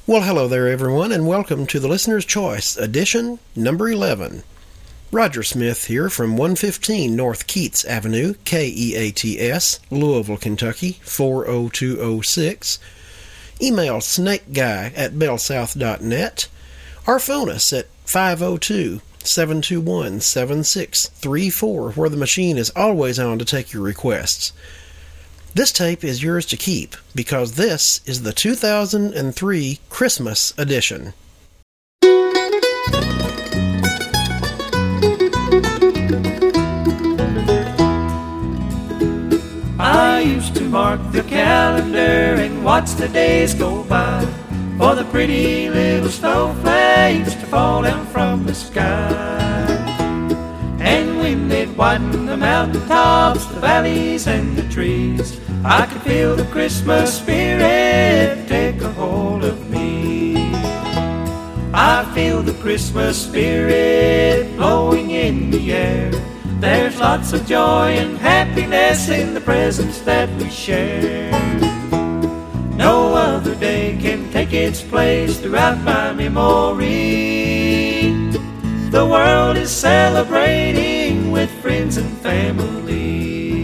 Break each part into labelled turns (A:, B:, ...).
A: Well, hello there, everyone, and welcome to the Listener's Choice, edition number 11. Roger Smith here from 115 North Keats Avenue, Keats, Louisville, Kentucky, 40206. Email snakeguy@bellsouth.net, or phone us at 502-721-7634, where the machine is always on to take your requests. This tape is yours to keep, because this is the 2003 Christmas edition.
B: I used to mark the calendar and watch the days go by, for the pretty little snowflakes to fall down from the sky. And when they'd whiten the mountaintops, the valleys and the trees, I could feel the Christmas spirit take a hold of me. I feel the Christmas spirit blowing in the air. There's lots of joy and happiness in the presents that we share. No other day can take its place throughout my memory. The world is celebrating with friends and family.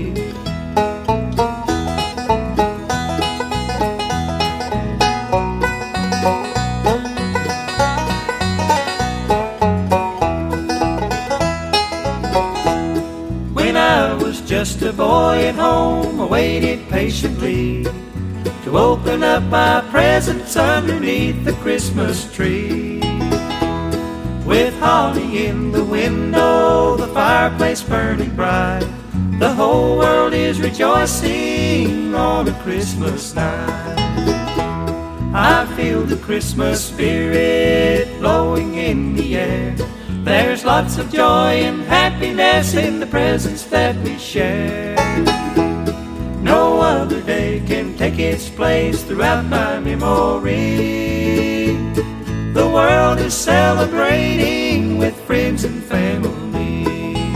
B: When I was just a boy at home, I waited patiently to open up my presents underneath the Christmas tree. With holly in the window, the fireplace burning bright, the whole world is rejoicing on a Christmas night. I feel the Christmas spirit blowing in the air. There's lots of joy and happiness in the presents that we share. No other day can take its place throughout my memory. The world is celebrating with friends and family.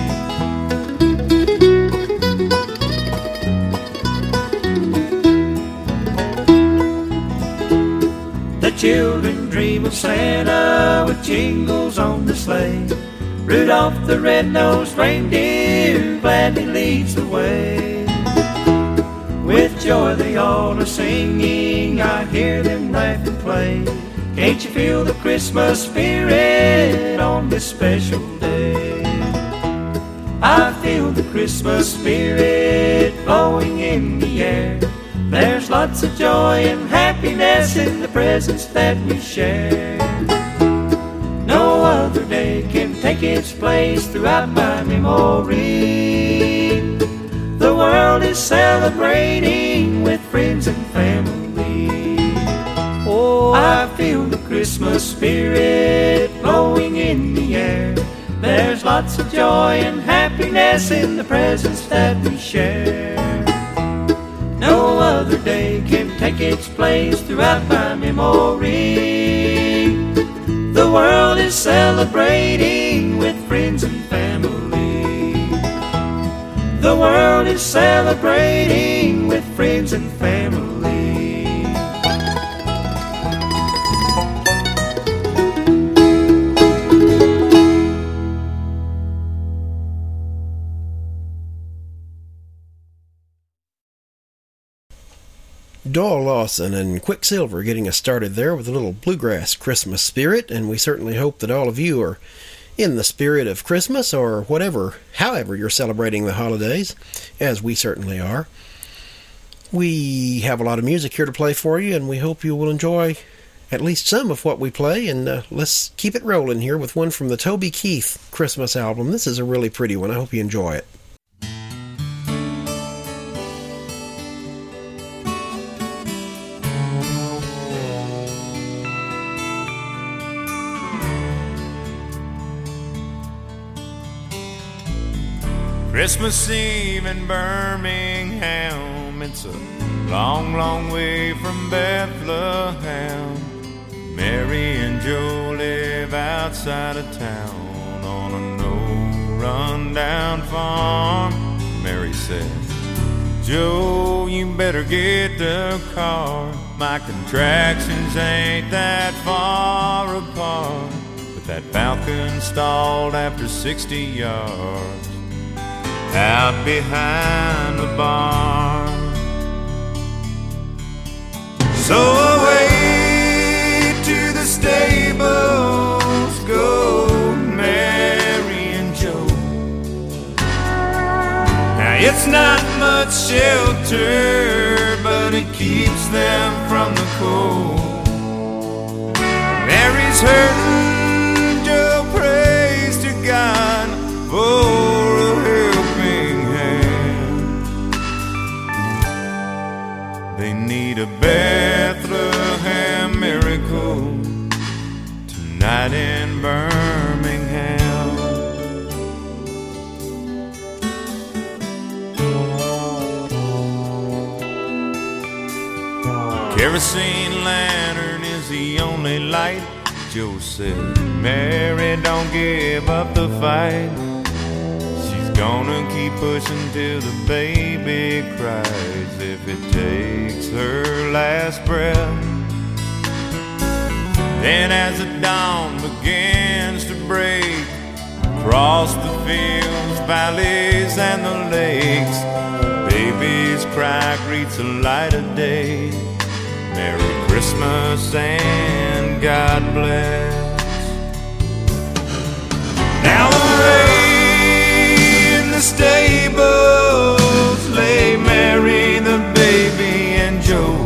B: The children dream of Santa with jingles on the sleigh. Rudolph the red-nosed reindeer gladly leads the way. With joy they all are singing, I hear them laugh and play. Can't you feel the Christmas spirit on this special day? I feel the Christmas spirit blowing in the air. There's lots of joy and happiness in the presents that we share. No other day can take its place throughout my memory. The world is celebrating with friends and family. Oh, I feel the Christmas spirit blowing in the air. There's lots of joy and happiness in the presents that we share. No other day can take its place throughout my memory. The world is celebrating with friends and family. The world is celebrating with friends and family.
A: Doyle Lawson and Quicksilver getting us started there with a little bluegrass Christmas spirit, and we certainly hope that all of you are in the spirit of Christmas, or however you're celebrating the holidays, as we certainly are. We have a lot of music here to play for you, and we hope you will enjoy at least some of what we play, and let's keep it rolling here with one from the Toby Keith Christmas album. This is a really pretty one. I hope you enjoy it.
C: Christmas Eve in Birmingham, it's a long, long way from Bethlehem. Mary and Joe live outside of town on a no-run-down farm. Mary said, Joe, you better get the car. My contractions ain't that far apart, but that falcon stalled after 60 yards out behind the barn. So away to the stables go Mary and Joe. Now it's not much shelter, but it keeps them from the cold. Mary's hurting, Joe prays to God for a helping hand. They need a Bethlehem miracle tonight in Birmingham. Kerosene lantern is the only light, Joe said. Mary, don't give up the fight. She's gonna keep pushing till the baby cries, if it takes her last breath. Then as the dawn begins to break, across the fields, valleys, and the lakes, baby's cry greets the light of day. Merry Christmas and God bless. Now away in the stables lay Mary, the baby, and Joe.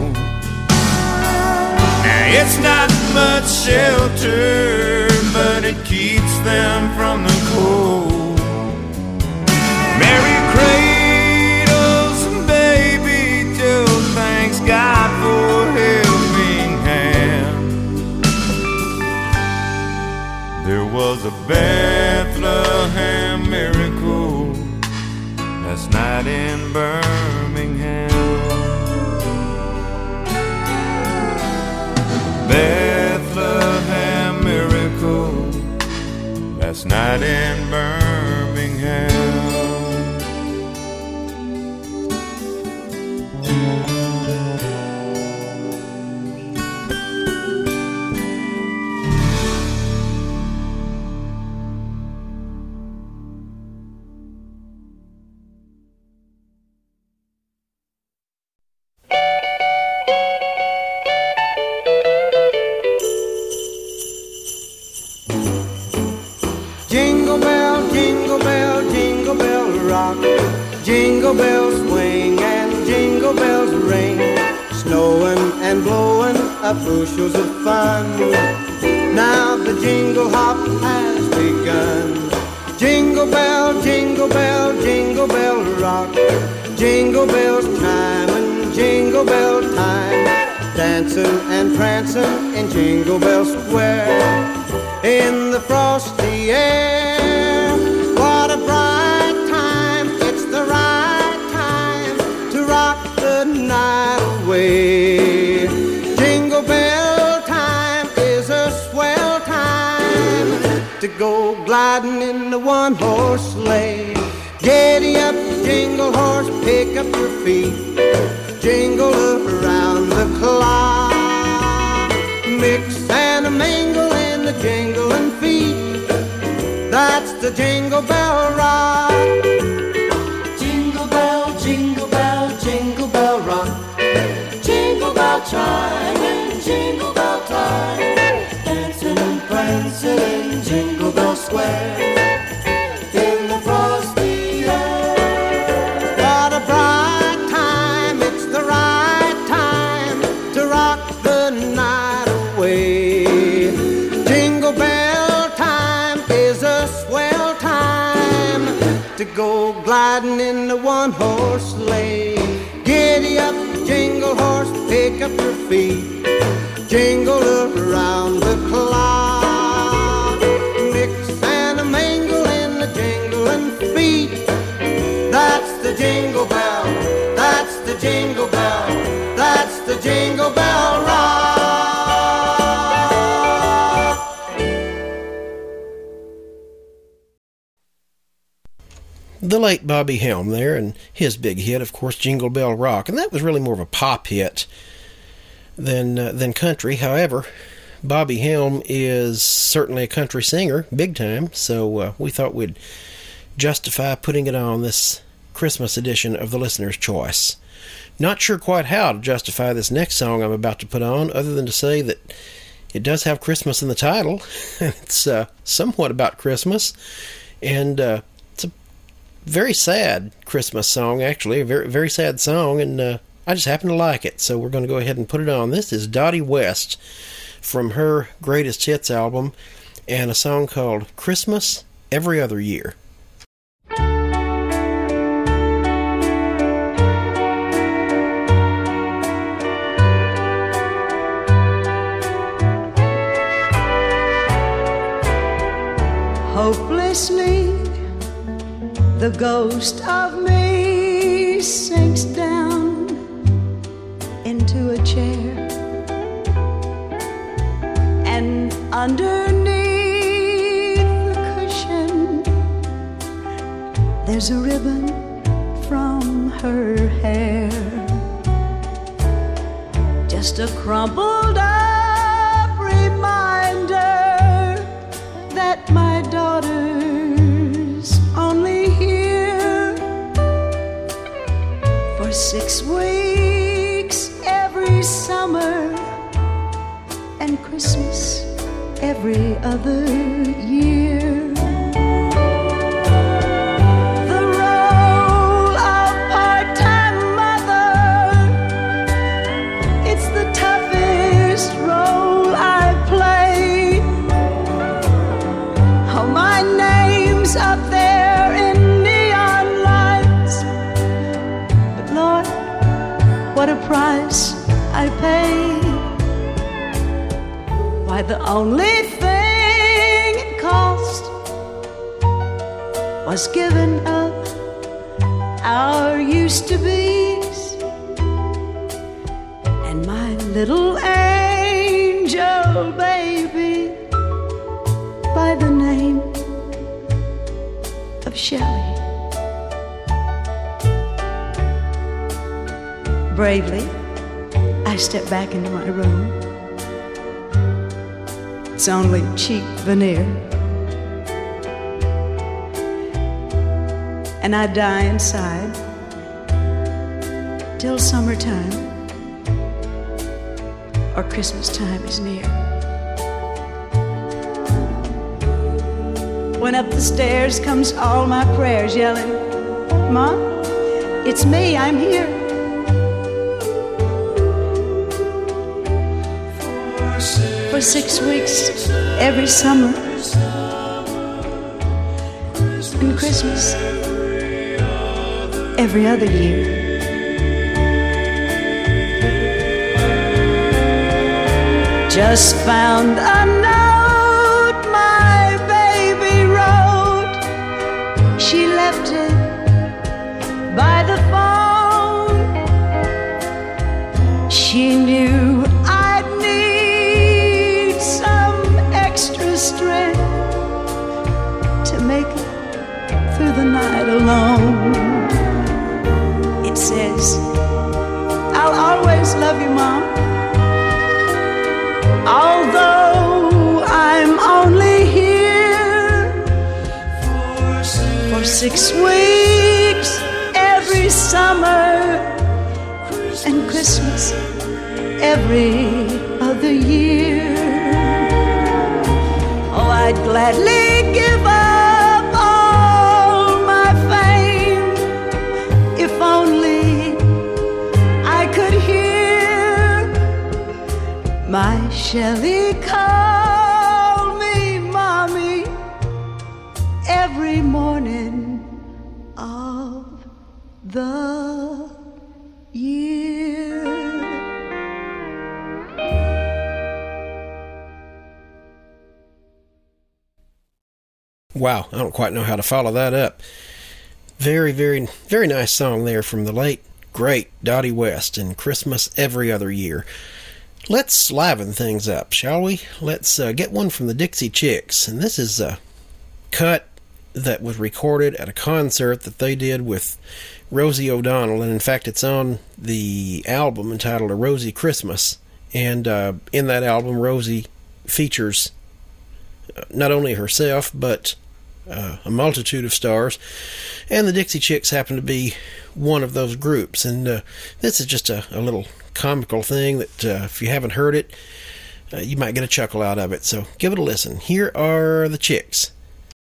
C: Now it's not much shelter, but it keeps them from the cold. Mary cradles and baby Joe, thanks God for helping hand. There was a Bethlehem miracle last night in Birmingham. Bethlehem miracle last night in Birmingham.
D: Jingle bell, jingle bell, jingle bell rock. Jingle bells swing and jingle bells ring. Snowing and blowing up bushels of fun. Now the jingle hop has begun. Jingle bell, jingle bell, jingle bell rock. Jingle bells chime and jingle bell time. Dancing and prancing in Jingle Bell Square. In the frosty air, what a bright time. It's the right time to rock the night away. Jingle bell time is a swell time to go gliding in the one-horse sleigh. Giddy up, jingle horse, pick up your feet. Jingle around the clock. Mix and a mingle in the jingling feet. That's the Jingle Bell Rock.
B: Jingle bell, jingle bell, jingle bell rock. Jingle bell chime and jingle bell time. Dancing and prancing in Jingle Bell Square. In the frosty air.
D: What a bright time, it's the right time to rock the night away. Jingle bell time is a swell time to go gliding in the one-horse sleigh. Giddy up, jingle horse, pick up your feet. Jingle around the clock. Mix and a mingle in the jingling feet. That's the jingle bell, that's the jingle bell, that's the Jingle Bell Rock.
A: The late Bobby Helm there, and his big hit, of course, Jingle Bell Rock, and that was really more of a pop hit than country. However, Bobby Helm is certainly a country singer, big time, so we thought we'd justify putting it on this Christmas edition of the Listener's Choice. Not sure quite how to justify this next song I'm about to put on, other than to say that it does have Christmas in the title. It's somewhat about Christmas, and it's a very sad Christmas song, actually, a very, very sad song, and I just happen to like it, so we're going to go ahead and put it on. This is Dottie West from her Greatest Hits album, and a song called Christmas Every Other Year.
E: Hopelessly, the ghost of me sinks down into a chair, and underneath the cushion there's a ribbon from her hair, just a crumpled up reminder that my daughter's only here for 6 weeks every summer and Christmas every other year. The role of part-time mother, it's the toughest role I play. Oh, my name's up there in neon lights, but Lord, what a price I pay. Why, the only thing it cost was giving up our used-to-be's and my little angel baby by the name of Shelley. Bravely, I stepped back into my room. It's only cheap veneer, and I die inside till summertime or Christmas time is near. When up the stairs comes all my prayers yelling, Mom, it's me, I'm here. For 6 weeks every summer and Christmas every other year. Just found a note my baby wrote. She left it by the phone. She knew I'd need some extra strength to make it through the night alone. It says, I'll always love you, Mom, although I'm only here for 6 weeks every summer and Christmas every other year. Oh, I'd gladly give up all my fame if only I could hear my Shelley call me Mommy every morning of the year.
A: Wow, I don't quite know how to follow that up. Very, very, very nice song there from the late, great Dottie West and Christmas Every Other Year. Let's liven things up, shall we? Let's get one from the Dixie Chicks. And this is a cut that was recorded at a concert that they did with Rosie O'Donnell. And in fact, it's on the album entitled A Rosie Christmas. And in that album, Rosie features not only herself, but a multitude of stars, and the Dixie Chicks happen to be one of those groups. And this is just a little comical thing that if you haven't heard it, you might get a chuckle out of it. So give it a listen. Here are the Chicks.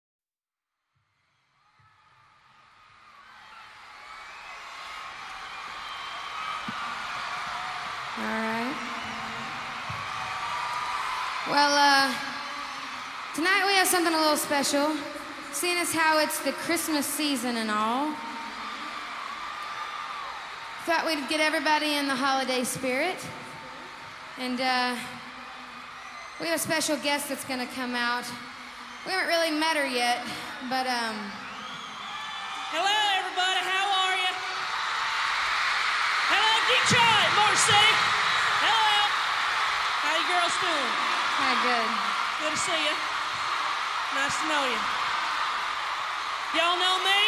F: All right. Well, tonight we have something a little special, seeing as how it's the Christmas season and all. Thought we'd get everybody in the holiday spirit. And we have a special guest that's gonna come out. We haven't really met her yet, but
G: Hello everybody, how are you? Hello Detroit, Motor City. Hello. How you girls doing?
F: hi, good.
G: Good to see you. Nice to know you. Y'all know me?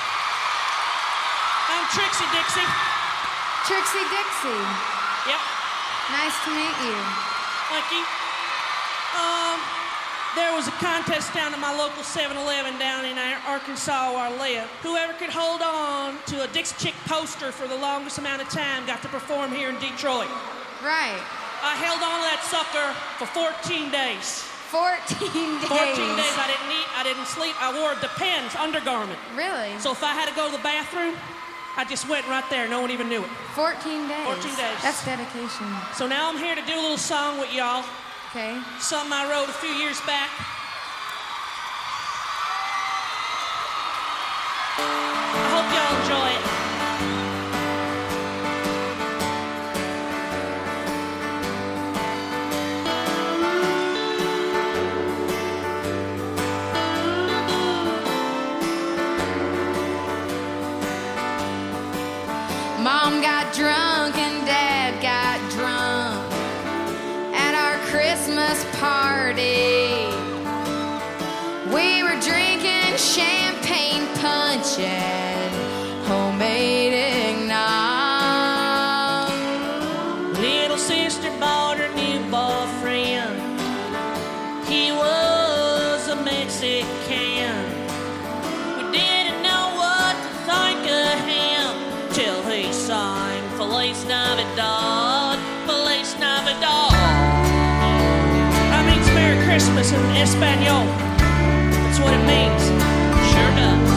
G: I'm Trixie Dixie.
F: Trixie Dixie,
G: Yep,
F: nice to meet you.
G: thank you. There was a contest down at my local 7-Eleven down in Arkansas where I live. Whoever could hold on to a Dixie Chick poster for the longest amount of time got to perform here in Detroit.
F: Right,
G: I held on to that sucker for 14 days.
F: 14 days.
G: 14 days I didn't eat, I didn't sleep, I wore a Depends undergarment.
F: Really?
G: So if I had to go to the bathroom, I just went right there, no one even knew it.
F: 14 days.
G: 14 days.
F: That's dedication.
G: So now I'm here to do a little song with y'all.
F: Okay.
G: Something I wrote a few years back. I hope y'all enjoy it.
F: Mom got drunk and Dad got drunk at our Christmas party. We were drinking champagne punch and homemade eggnog.
G: Little sister bought her new boyfriend. He was a Mexican. We didn't know what to think of him till he sang Feliz Navidad, Feliz Navidad. That means Merry Christmas in Espanol. That's what it means. Sure does.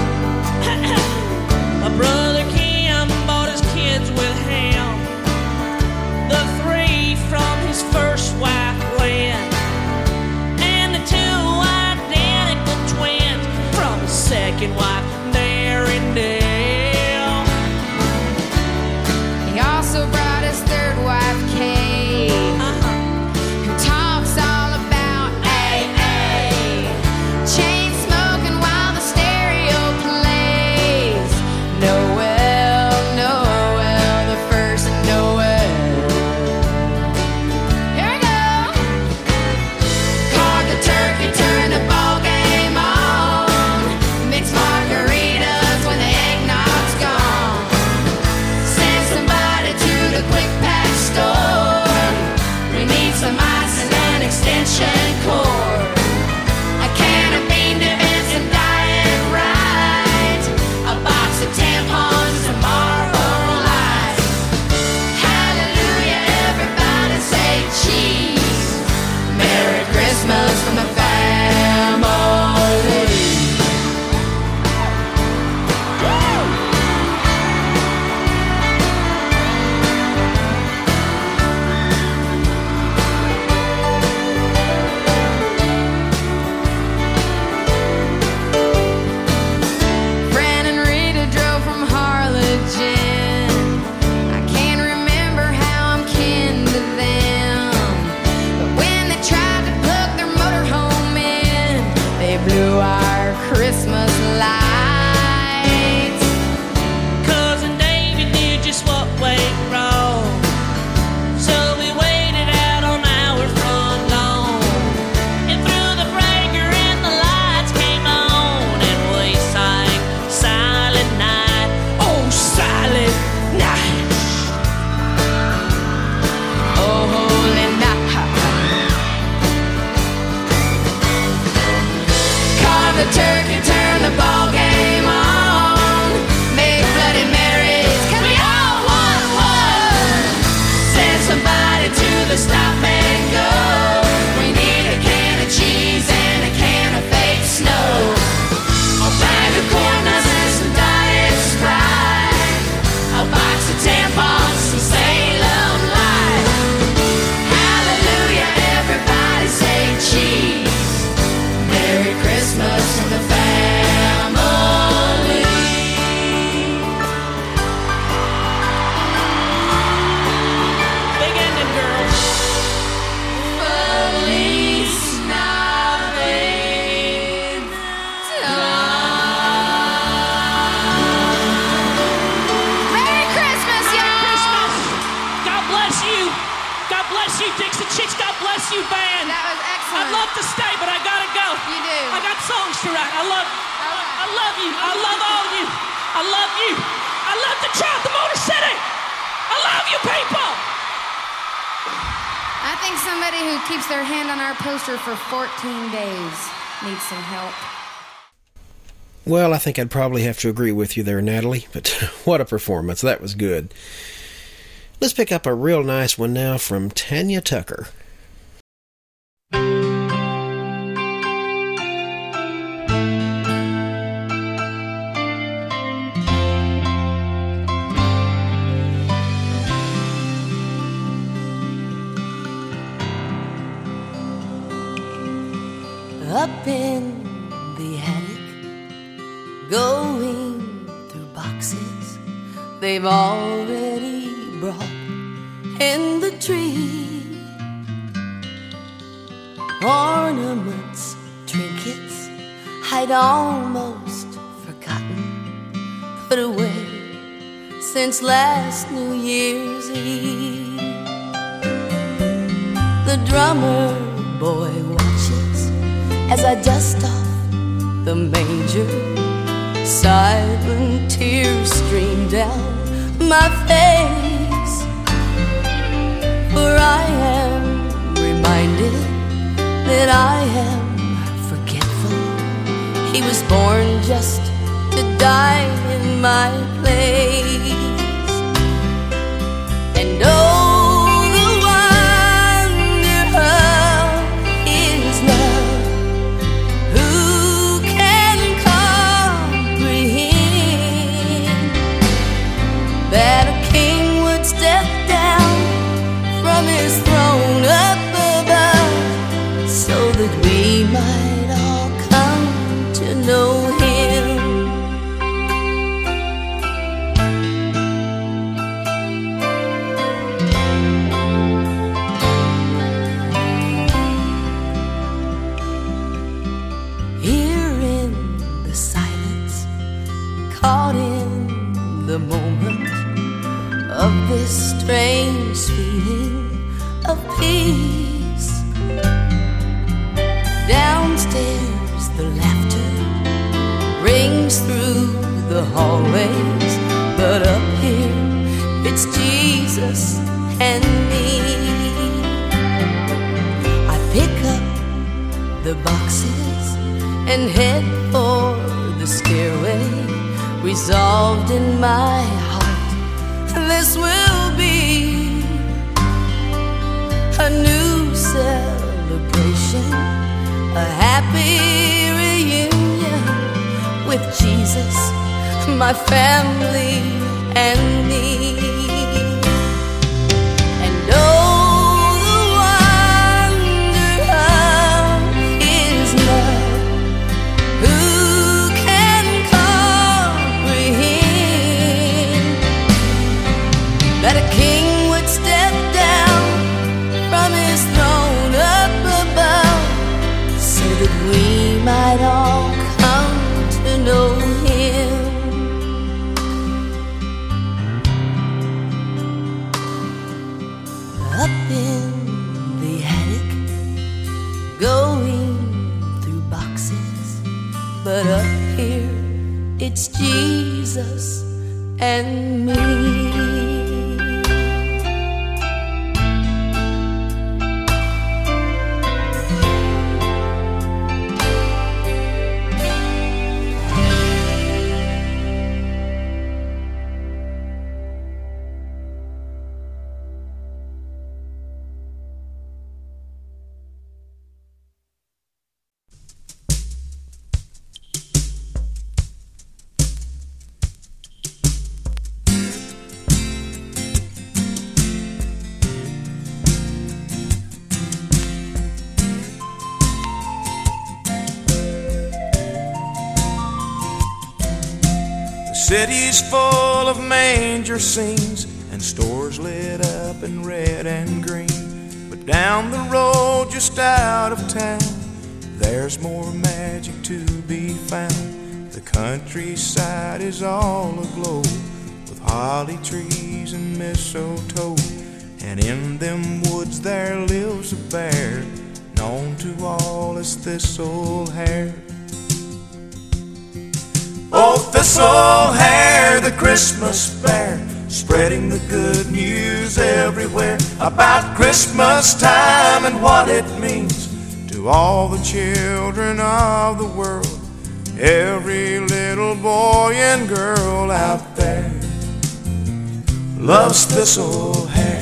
G: My brother Kim bought his kids with him. The 3 from his first wife, Lynn, and the 2 identical twins from his second wife, Darindale.
F: He also brought his third wife, Kay, who talks all about AA, chain smoking while the stereo plays. Noel, Noel, the first Noel. Here we go. Carve the turkey, turn the ball game on. Mix margarita the turkey, turn the ball game on. Make Bloody Marys, 'cause we all want one. Send somebody to the stop and go. We need a can of cheese and a can of fake snow. A bag of corn nuts and some Diet Sprite. A box of tampons, some Salem Light. Hallelujah, everybody say cheese. Merry Christmas to the family.
G: Big ending, girls.
F: Feliz Navidad. Merry Christmas, y'all.
G: Christmas. God bless you. God bless you, Dixie Chicks. God bless you, band.
F: That was excellent.
G: I'd love to stay, but I gotta go.
F: You do.
G: I got songs to write. I love you. I love all of you. I love you. I love Detroit, the Motor City. I love you, people.
F: I think somebody who keeps their hand on our poster for 14 days needs some help.
A: Well, I think I'd probably have to agree with you there, Natalie, but what a performance. That was good. Let's pick up a real nice one now from Tanya Tucker.
E: Up in the attic, going through boxes they've already brought in the tree. Ornaments, trinkets I'd almost forgotten, put away since last New Year's Eve. The drummer boy watches as I dust off the manger. Silent tears stream down my face, for I am reminded that I am forgetful. He was born just to die in my place. And oh, the wonder of his love, who can comprehend that a king would step down from his throne up above, so that we might all come to know him. Here in the silence, caught in the moment of this strange feeling of peace. Downstairs the laughter rings through the hallways, but up here it's Jesus and me. I pick up the boxes and head for the stairway, resolved in my heart this will be a new celebration, a happy reunion with Jesus, my family and me. And oh, the wonder of his love, who can comprehend that a king would step down from his throne up above, so that we might all come to know him. Up in the attic, going through boxes, but up here it's Jesus and me.
C: city's full of manger scenes and stores lit up in red and green. But down the road just out of town, there's more magic to be found. The countryside is all aglow with holly trees and mistletoe. And in them woods there lives a bear known to all as Thistlehair. Oh, Thistlehair, the Christmas bear, spreading the good news everywhere about Christmas time and what it means to all the children of the world. Every little boy and girl out there loves Thistlehair.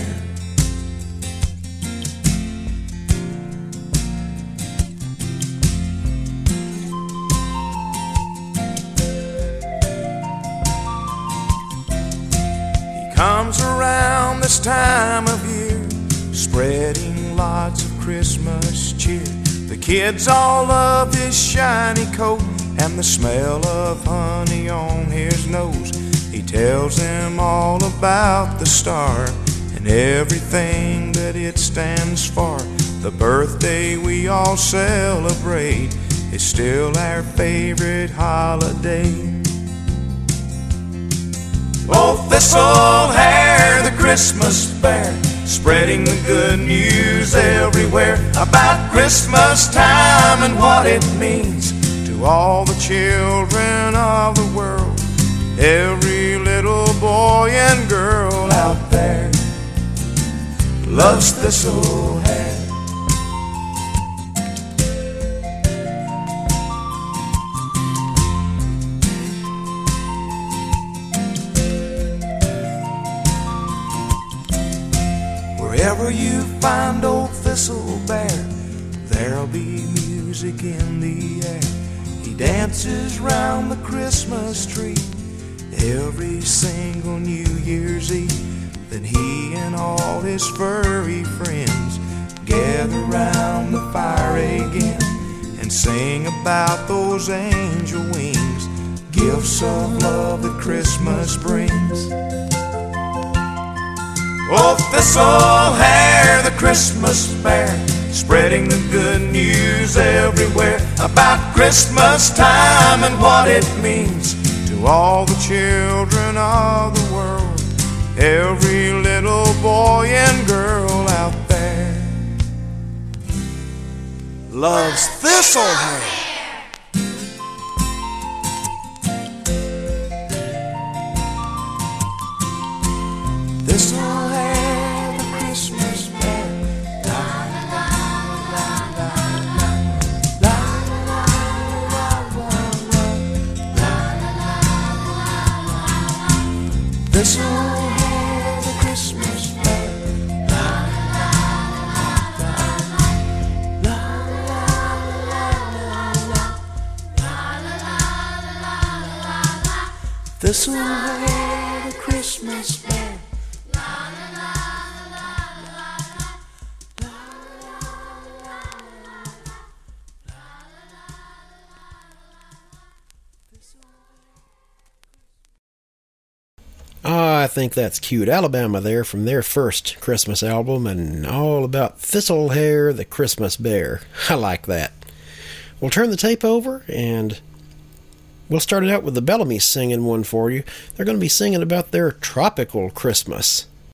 C: Comes around this time of year, spreading lots of Christmas cheer. The kids all love his shiny coat and the smell of honey on his nose. He tells them all about the star and everything that it stands for. The birthday we all celebrate is still our favorite holiday. Oh, Thistlehair, the Christmas bear, spreading the good news everywhere about Christmas time and what it means to all the children of the world. Every little boy and girl out there loves Thistlehair. Wherever you find old Thistlebear, there'll be music in the air. He dances round the Christmas tree every single New Year's Eve. Then he and all his furry friends gather round the fire again and sing about those angel wings, gifts of love that Christmas brings. Oh, Thistlehair, the Christmas bear, spreading the good news everywhere about Christmas time and what it means to all the children of the world. Every little boy and girl out there loves Thistlehair. Thistlehair, the Christmas bear. La la la la la la la la la la la. Thistlehair, the Christmas bear. La la la la la la. Thistlehair, the Christmas bear.
A: I think that's cute. Alabama there from their first Christmas album, and all about Thistlehair, the Christmas bear. I like that. We'll turn the tape over, and we'll start it out with the Bellamy's singing one for you. They're going to be singing about their tropical Christmas.